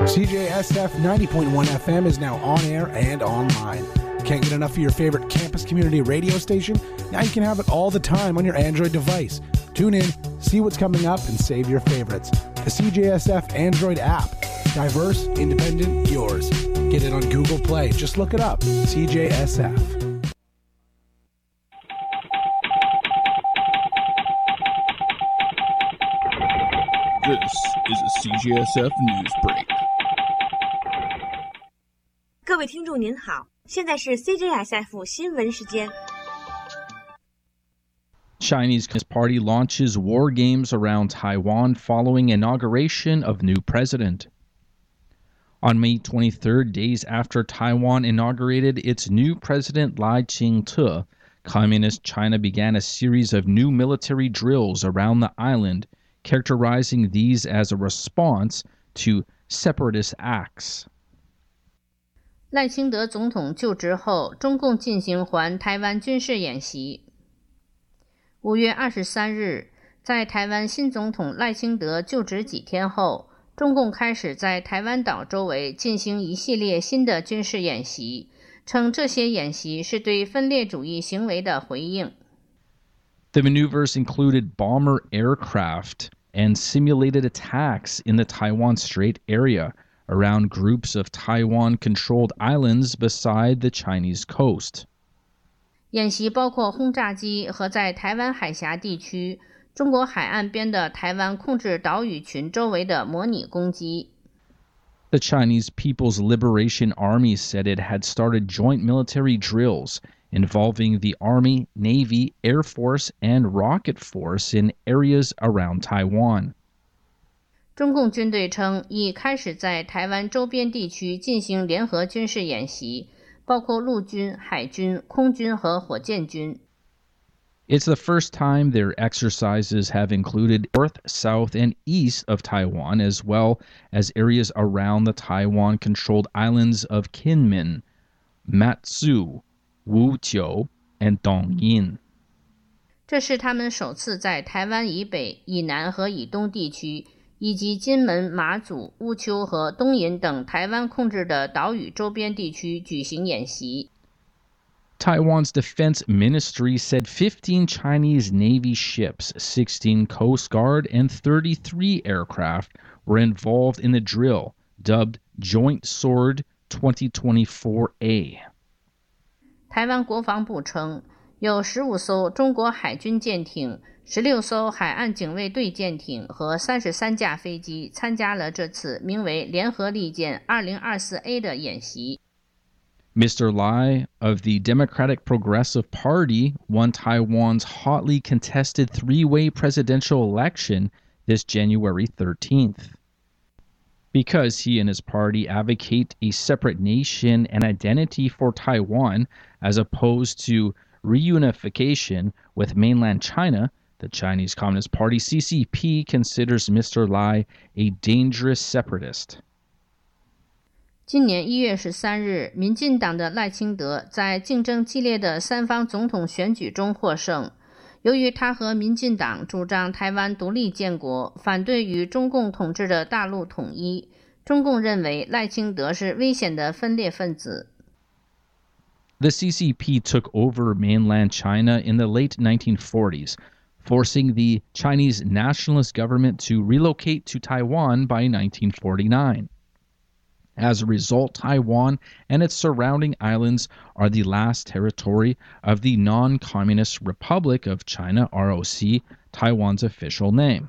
CJSF 90.1 FM is now on air and online. Can't get enough of your favorite campus community radio station? Now you can have it all the time on your Android device. Tune in, see what's coming up, and save your favorites. The CJSF Android app. Diverse, independent, yours. Get it on Google Play. Just look it up. CJSF. This is a CJSF News Break. 各位听众您好，现在是 CJSF 新闻时间。 Chinese Communist Party launches war games around Taiwan following inauguration of new president. On May 23rd, days after Taiwan inaugurated its new president Lai Ching-te, Communist China began a series of new military drills around the island, characterizing these as a response to separatist acts. 赖清德总统就职后，中共进行环台湾军事演习。5月23日，在台湾新总统赖清德就职几天后，中共开始在台湾岛周围进行一系列新的军事演习，称这些演习是对分裂主义行为的回应。 The maneuvers included bomber aircraft and simulated attacks in the Taiwan Strait area around groups of Taiwan-controlled islands beside the Chinese coast. 演习包括轰炸机和在台湾海峡地区、中国海岸边的台湾控制岛屿群周围的模拟攻击。 The Chinese People's Liberation Army said it had started joint military drills involving the Army, Navy, Air Force, and Rocket Force in areas around Taiwan. 中共军队称已开始在台湾周边地区进行联合军事演习，包括陆军、海军、空军和火箭军。 It's the first time their exercises have included north, south, and east of Taiwan, as well as areas around the Taiwan-controlled islands of Kinmen, Matsu, Wuqiu, and Dongyin. 这是他们首次在台湾以北、以南和以东地区，以及金门、马祖、乌丘和东引等台湾控制的岛屿周边地区举行演习。 Taiwan's defense ministry said 15 Chinese Navy ships, 16 Coast Guard, and 33 aircraft were involved in the drill, dubbed Joint Sword 2024A. 台湾国防部称，有15艘中国海军舰艇、16艘海岸警卫队舰艇和33架飞机参加了这次名为联合利剑 2024A 的演习。 Mr. Lai of the Democratic Progressive Party won Taiwan's hotly contested three-way presidential election this January 13th. Because he and his party advocate a separate nation and identity for Taiwan as opposed to reunification with mainland China, the Chinese Communist Party CCP considers Mr. Lai a dangerous separatist. 今年1月13日，民进党的赖清德在竞争激烈的三方总统选举中获胜。由于他和民进党主张台湾独立建国，反对与中共统治的大陆统一，中共认为赖清德是危险的分裂分子。 The CCP took over mainland China in the late 1940s, forcing the Chinese nationalist government to relocate to Taiwan by 1949. As a result, Taiwan and its surrounding islands are the last territory of the non-communist Republic of China, ROC, Taiwan's official name.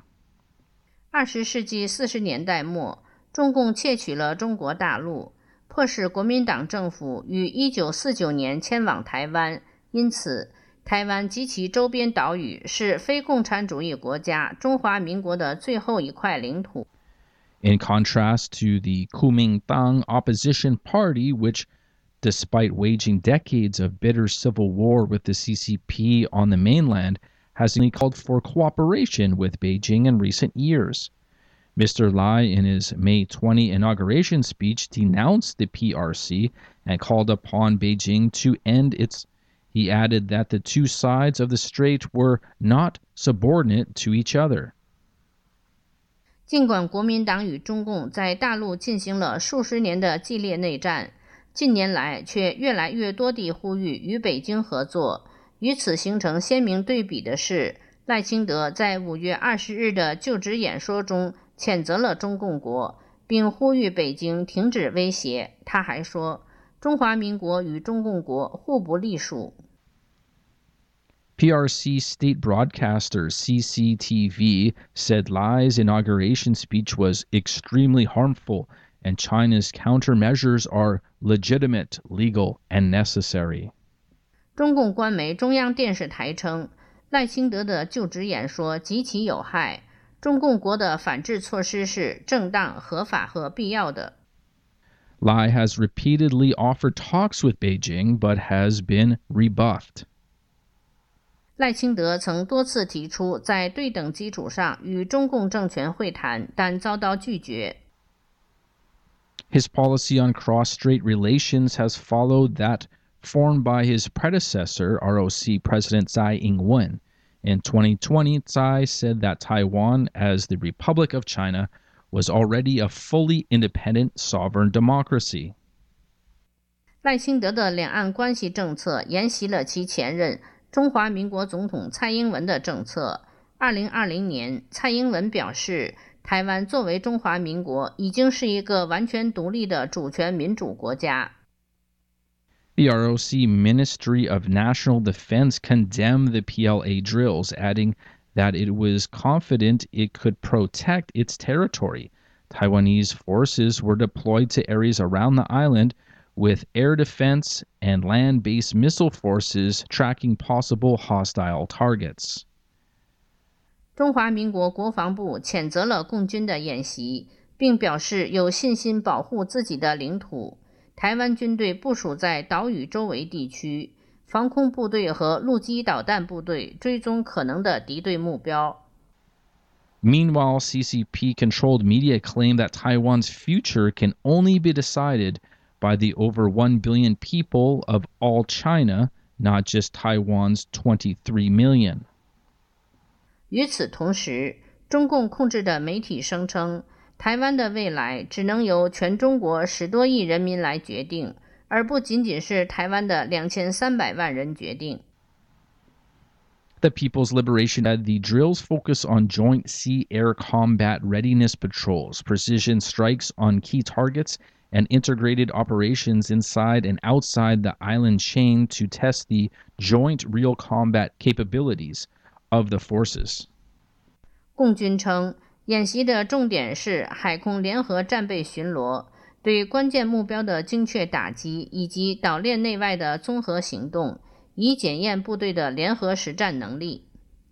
20世纪40年代末，中共窃取了中国大陆，迫使国民党政府于1949年迁往台湾，因此台湾及其周边岛屿是非共产主义国家中华民国的最后一块领土。 In contrast to the Kuomintang opposition party, which, despite waging decades of bitter civil war with the CCP on the mainland, has only called for cooperation with Beijing in recent years. Mr. Lai, in his May 20 inauguration speech, denounced the PRC and called upon Beijing to end its. He added that the two sides of the strait were not subordinate to each other. 尽管国民党与中共在大陆进行了数十年的激烈内战，近年来却越来越多地呼吁与北京合作。与此形成鲜明对比的是，赖清德在5月20日的就职演说中谴责了中共国，并呼吁北京停止威胁。他还说，中华民国与中共国互不隶属。 PRC state broadcaster CCTV said Lai's inauguration speech was extremely harmful and China's countermeasures are legitimate, legal, and necessary. 中共官媒中央电视台称，赖清德的就职演说极其有害，中共国的反制措施是正当、合法和必要的。 Lai has repeatedly offered talks with Beijing, but has been rebuffed. 赖清德曾多次提出在对等基础上与中共政权会谈，但遭到拒绝。 His policy on cross-strait relations has followed that formed by his predecessor, ROC President Tsai Ing-wen. In 2020, Tsai said that Taiwan, as the Republic of China, was already a fully independent sovereign democracy. 赖清德的两岸关系政策沿袭了其前任中华民国总统蔡英文的政策。2020年，蔡英文表示，台湾作为中华民国，已经是一个完全独立的主权民主国家。 The ROC Ministry of National Defense condemned the PLA drills, adding that it was confident it could protect its territory. Taiwanese forces were deployed to areas around the island with air defense and land-based missile forces tracking possible hostile targets. 中华民国国防部谴责了共军的演习，并表示有信心保护自己的领土。台湾军队部署在岛屿周围地区，防空部队和陆基导弹部队追踪可能的敌对目标。 Meanwhile, CCP-controlled media claim that Taiwan's future can only be decided by the over 1 billion people of all China, not just Taiwan's 23 million. 与此同时，中共控制的媒体声称，台湾的未来只能由全中国10多亿人民来决定，而不仅仅是台湾的2300万人决定。 The People's Liberation said the drills focus on joint sea-air combat readiness patrols, precision strikes on key targets, and integrated operations inside and outside the island chain to test the joint real combat capabilities of the forces. 共军称，演习的重点是海空联合战备巡逻，对关键目标的精确打击，以及岛链内外的综合行动，以检验部队的联合实战能力。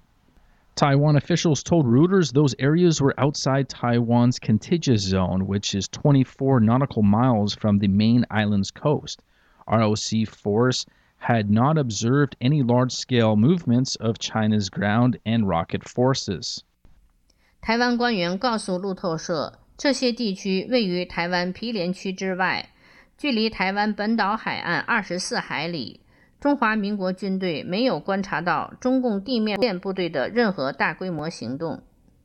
Taiwan officials told Reuters those areas were outside Taiwan's contiguous zone, which is 24 nautical miles from the main island's coast. ROC force had not observed any large-scale movements of China's ground and rocket forces. 台湾官员告诉路透社，这些地区位于台湾毗连区之外，距离台湾本岛海岸24海里。中华民国军队没有观察到中共地面部队的任何大规模行动。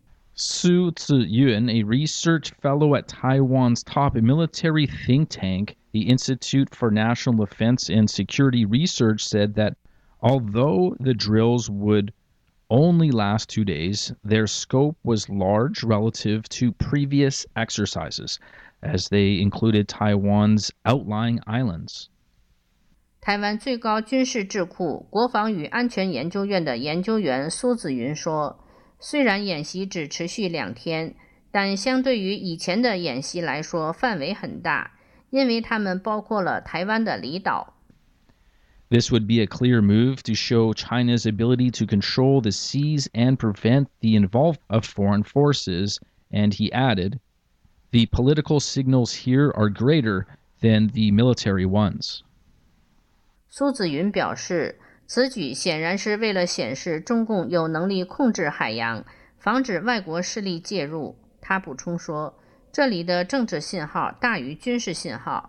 Su Ziyun, a research fellow at Taiwan's top military think tank, the Institute for National Defense and Security Research, said that although the drills would only last 2 days, their scope was large relative to previous exercises, as they included Taiwan's outlying islands. 台湾最高军事智库国防与安全研究院的研究员苏子云说，虽然演习只持续2天，但相对于以前的演习来说范围很大，因为它们包括了台湾的离岛。 This would be a clear move to show China's ability to control the seas and prevent the involvement of foreign forces, and he added, the political signals here are greater than the military ones. 苏子云表示，此举显然是为了显示中共有能力控制海洋，防止外国势力介入。他补充说，这里的政治信号大于军事信号。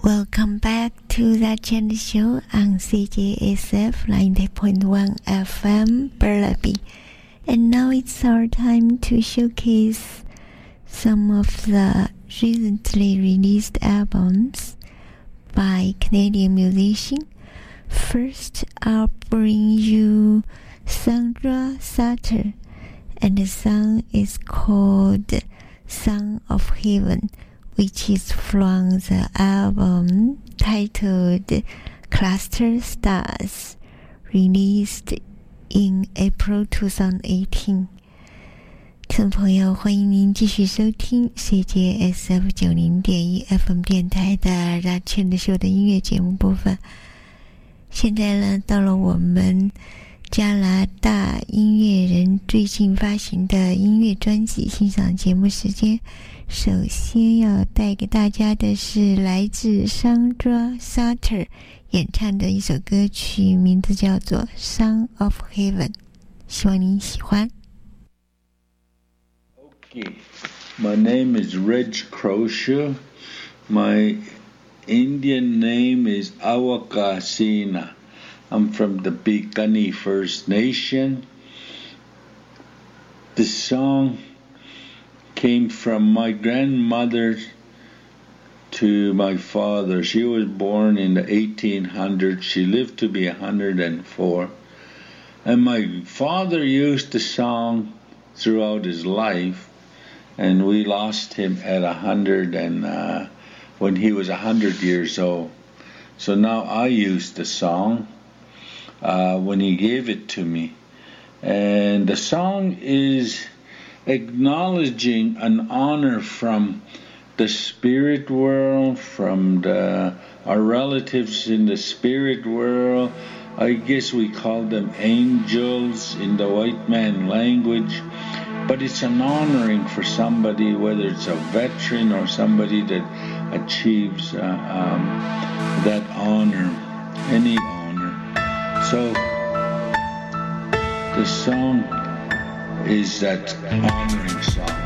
Welcome back to the Channel Show on CJSF 90.1 FM Burnaby. And now it's our time to showcase some of the recently released albums by Canadian musicians. First, I'll bring you Sandra Sutter, and the song is called Son of Heaven, which is from the album titled Cluster Stars, released in April 2018. 听众朋友，欢迎您继续收听 CJSF 90.1 FM 电台的《大千的秀》的音乐节目部分。现在呢，到了我们加拿大音乐人最近发行的音乐专辑欣赏节目时间。首先要带给大家的是来自 Sandra Sutter 演唱的一首歌曲，名字叫做 Son of Heaven， 希望您喜欢。 Okay, my name is Reg Crocier. My Indian name is Awakasina. I'm from the Piikani First Nation. The song came from my grandmother to my father. She was born in the 1800s. She lived to be 104. And my father used the song throughout his life, and we lost him at 100 and when he was 100 years old. So now I use the song when he gave it to me. And the song is acknowledging an honor from the spirit world, from our relatives in the spirit world. I guess we call them angels in the white man language. But it's an honoring for somebody, whether it's a veteran or somebody that achieves that honor, any honor. So the song is that honoring song.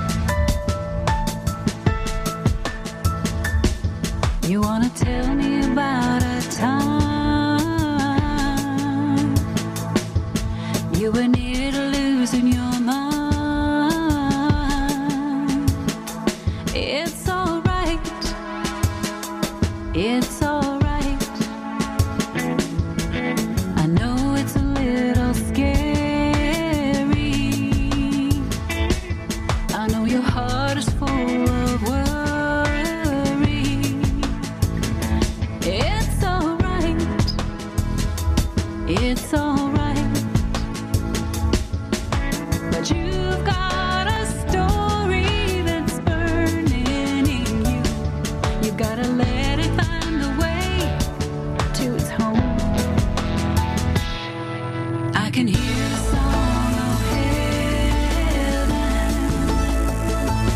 You wanna tell me about a time you were near to losing your mind? It's alright, it's alright. I know it's a little scary. I know your heart is full of worry. It's alright, it's alright. But you've got a story that's burning in you. You gotta let it find a way to its home. I can hear the song of heaven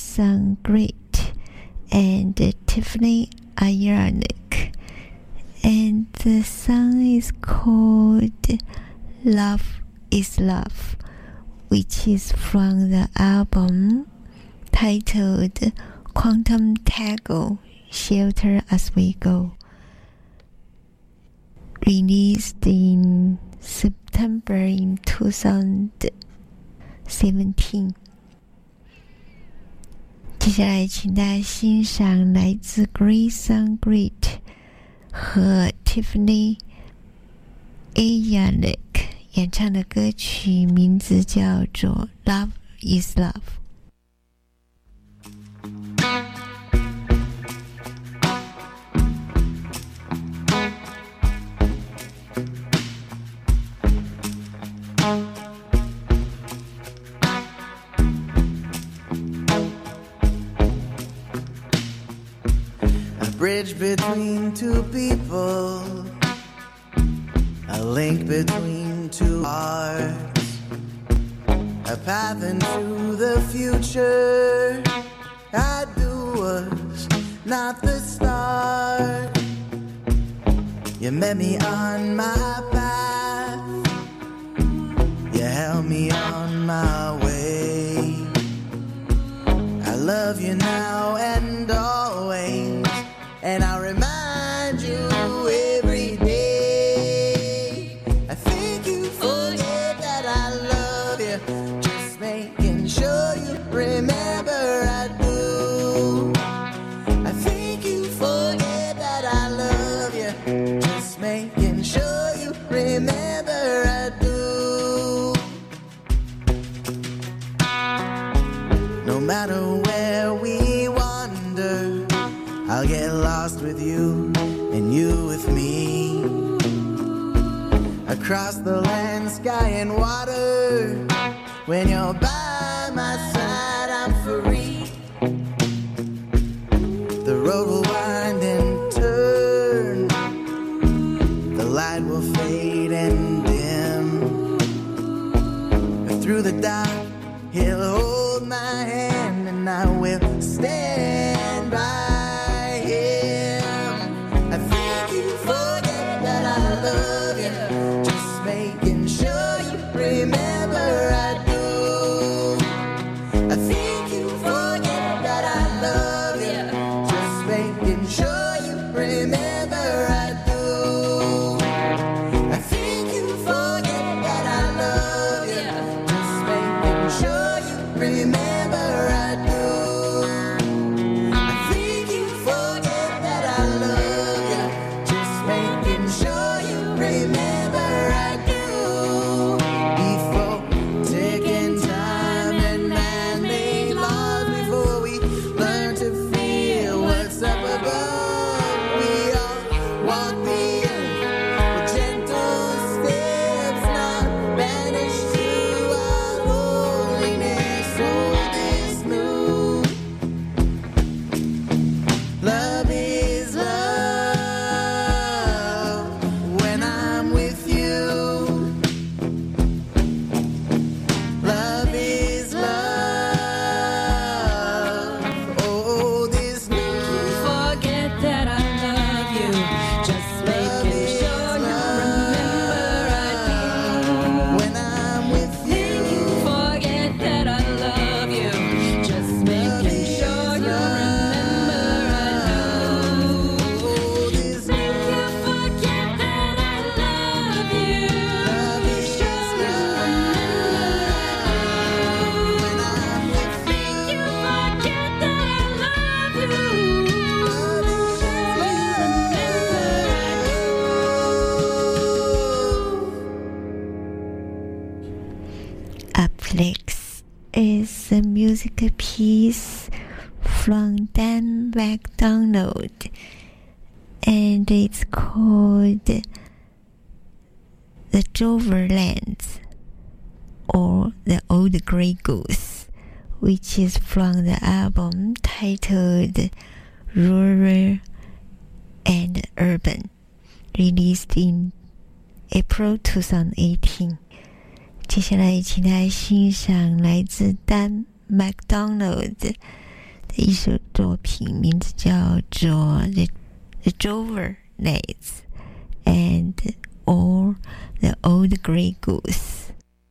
sound great, and Tiffany Ayernick. And the song is called Love is Love, which is from the album titled Quantum Tango, Shelter As We Go, released in September in 2017。接下来请大家欣赏来自 Grayson Great 和 Tiffany Ayernick 演唱的歌曲，名字叫做 Love is Love.Bridge between two people, a link between two hearts, a path into the future. I do was not the start. You met me on my path, you held me on my way. I love you now and always.And I'll remind you every day. I think you forget that I love you, just making sure you remember I do. I think you forget that I love you, just making sure you remember I do. No matter where we wander,I'll get lost with you and you with me. Across the land, sky and water, when you're by my side, I'm free. The road will wind and turn, the light will fade and dim. But through the dark, he'll hold my hand and I will stand by.Love you, just making sure you remember I do. I think you forget that I love you, just making sure you remember I do. I think you forget that I love you, just making sure you remember I do. I think you forget that I love you, just making sure.Remember I do. Before taking time and man-made laws, before we learn to feel what's up above, we all walk the earth with gentle steps, not banished to our loneliness. Oh, this new love is love.Next is a musical piece from Dan McDonald, and it's called The Droverlands, or The Old Grey Goose, which is from the album titled Rural and Urban, released in April 2018。接下来请大家欣赏来自Dan McDonald 的一首作品，名字叫做 The Drover Lads and or The Old Grey Goose。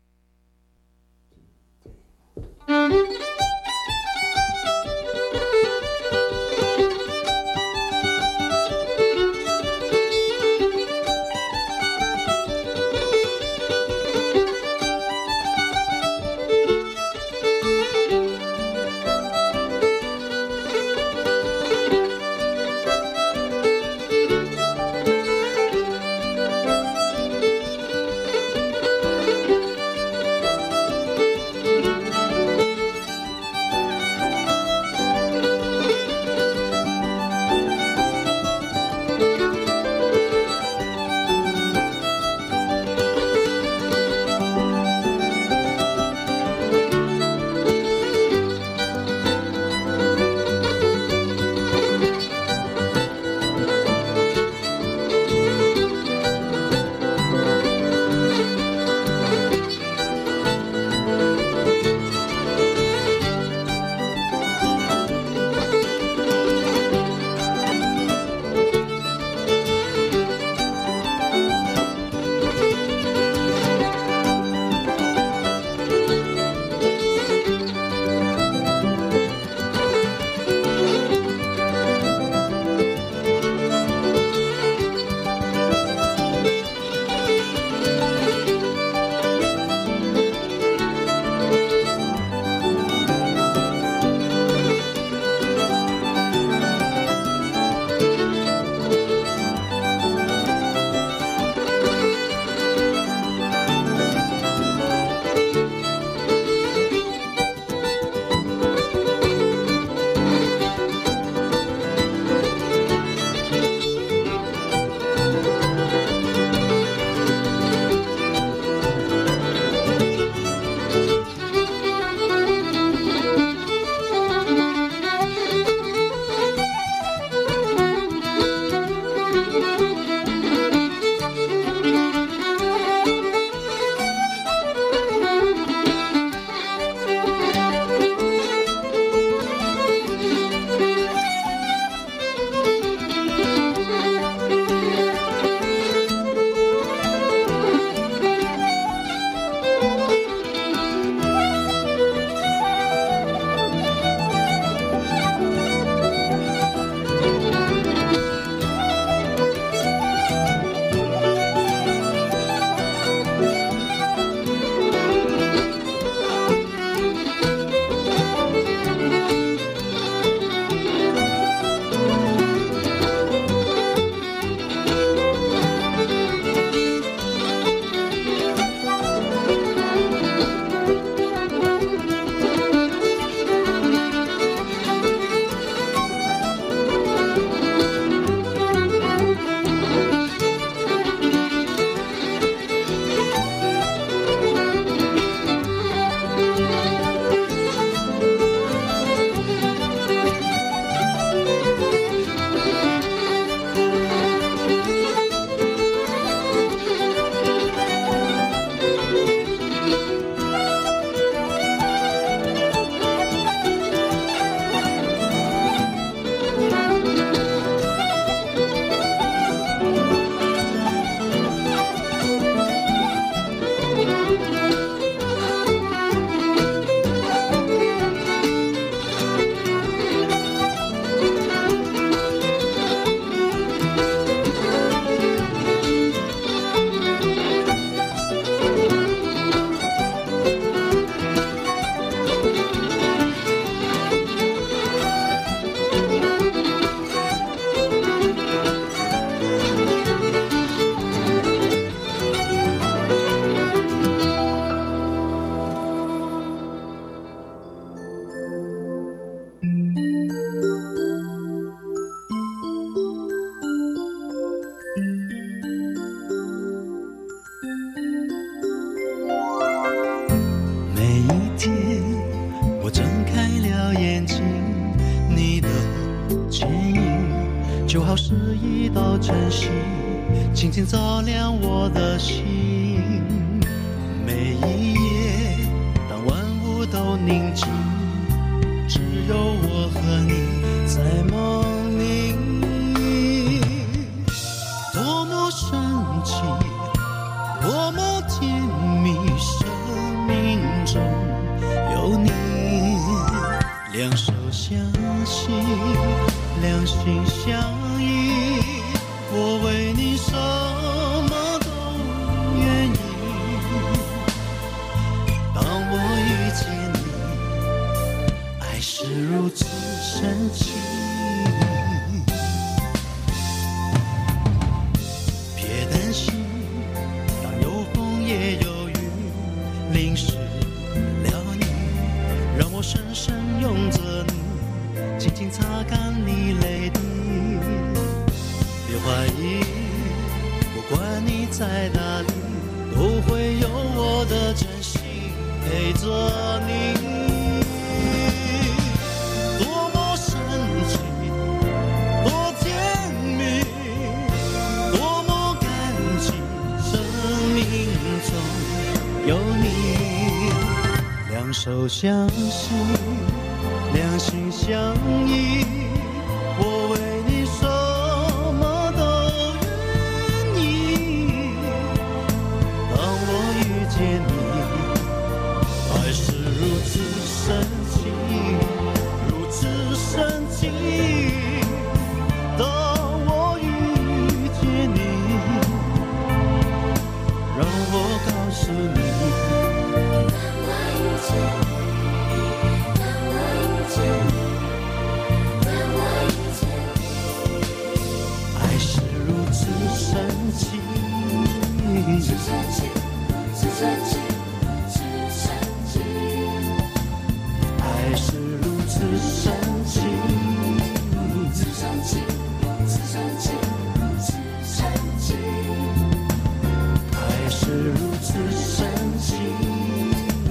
就好是一道晨曦，轻轻照亮我的心。每一夜，当万物都宁静，只有我和心，两心相依，我为你什么都愿意。当我遇见你，爱是如此神奇。别担心，当有风也有雨，淋湿了你，让我深深拥着你，轻轻擦干你泪滴。别怀疑，不管你在哪里，都会有我的真心陪着你。多么神奇，多甜蜜，多么感激，生命中有你。两手相携，两心相依，